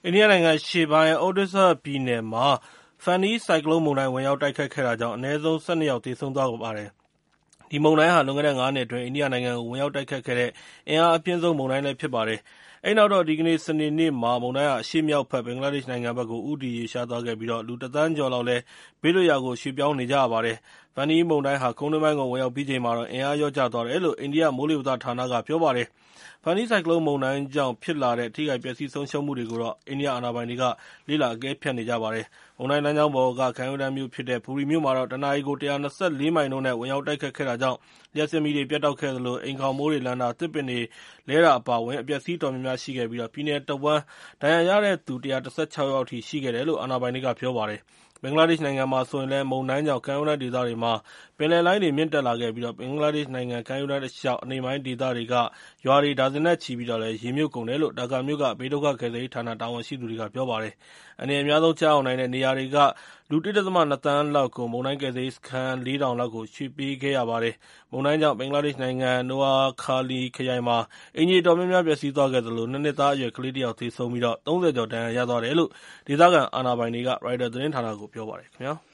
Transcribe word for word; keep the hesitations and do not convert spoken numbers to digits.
အိန္ဒိယနိုင်ငံအရှေ့ပိုင်း Odisha ပြည်နယ်မှာ Fani ဆိုင်ကလုန်းမုန်တိုင်း ဝင်ရောက်တိုက်ခတ်ခဲ့တာကြောင့် အနည်းဆုံး ၁၂ ယောက် သေဆုံးသွားပါတယ်။ ဒီမုန်တိုင်းဟာ လွန်ခဲ့တဲ့ ငါးနှစ်အတွင်း အိန္ဒိယနိုင်ငံကို ဝင်ရောက်တိုက်ခတ်ခဲ့တဲ့ အင်အားအပြင်းဆုံး မုန်တိုင်းလည်းဖြစ်ပါတယ်။ အဲဒီနောက်တော့ ဒီကနေ့ စနေနေ့မှာ မုန်တိုင်းဟာ အရှေ့မြောက်ဘက် ဘင်္ဂလားဒေ့ရှ်နိုင်ငံဘက်ကို ဦးတည်ရွေ့လျားသွားခဲ့ပြီး လူ တစ်သန်းကျော်လောက်လည်း ဘေးလွတ်ရာကို ရွှေ့ပြောင်းနေကြရပါတယ်။ Fani မုန်တိုင်းဟာ ကုန်းတွင်းပိုင်းကို ဝင်ရောက်ပြီးချိန်မှာတော့ အင်အားလျော့ကျသွားတယ်လို့ အိန္ဒိယမိုးလေဝသဌာနက ပြောပါတယ်။ Fani ဆိုင်ကလုန်းမုန်တိုင်းကြောင့် ဖြစ်လာတဲ့ ထိခိုက်ပျက်စီးဆုံးရှုံးမှုတွေကိုတော့ အိန္ဒိယအာဏာပိုင်တွေက လေ့လာအကဲဖြတ်နေကြပါတယ်။ မုန်တိုင်းလမ်းကြောင်းပေါ်က ကမ်းရိုးတန်းမြို့ဖြစ်တဲ့ Puri မြို့မှာတော့ တနာရီကို ၁၂၄ မိုင်နှုန်းနဲ့ ဝင်ရောက်တိုက်ခတ်ခဲ့တာကြောင့် လျှပ်စစ်မီးတွေ ပြတ်တောက်ခဲ့သလို အိမ်ခေါင်မိုးတွေလန်တာ၊ သစ်ပင်တွေလဲတာ အပါအဝင် အပျက်အစီးအတော်များများရှိခဲ့ပြီး ပြည်နယ်တဝန်း ဒဏ်ရာရတဲ့သူ ၁၁၆ ယောက်အထိ ရှိခဲ့တယ်လို့ အာဏာပိုင်တွေက ပြောပါတယ်။ ဘင်္ဂလားဒေ့ရှ်နိုင်ငံမှာဆိုရင်လည်း မုန်တိုင်းကြောင့် ကမ်းရိုးတန်းဒေသတွေမှာ ပင်လယ်လှိုင်းတွေ မြင့်တက်လာခဲ့ပြီး ဘင်္ဂလားဒေ့ရှ်နိုင်ငံ ကမ်းရိုးတန်းတလျှောက် အနိမ့်ပိုင်းဒေသတွေက ရွာတွေ ဒါဇင်နဲ့ချီ ရေမြုပ်ကုန်တယ်လို့ ဒါကာမြို့က ဘေးဒုက္ခကယ်ဆယ်ရေးဌာန တာဝန်ရှိသူတွေက ပြောပါတယ်။ အန္တရာယ်အများဆုံး ကျရောက်နိုင်တဲ့နေရာတွေက လူ ၁.၂ သန်းလောက်ကို မုန်တိုင်းကယ်ဆယ်ရေးစခန်း လေးထောင်လောက်ကို ရွှေ့ပေးခဲ့ရပါတယ်။ မုန်တိုင်းကြောင့် ဘင်္ဂလားဒေ့ရှ်နိုင်ငံ Noakhali ခရိုင်မှာ အိမ်ခြေအတော်များများ ပျက်စီးသွားခဲ့သလို ၂ နှစ်သားအရွယ် ကလေးတယောက် သေဆုံးပြီး ၃၀ ကျော် ဒဏ်ရာရသွားတယ်လို့ ဒေသခံအာဏာပိုင်တွေက ရိုက်တာသတင်းဌာနကို ပြောပါတယ်ခင်ဗျာ။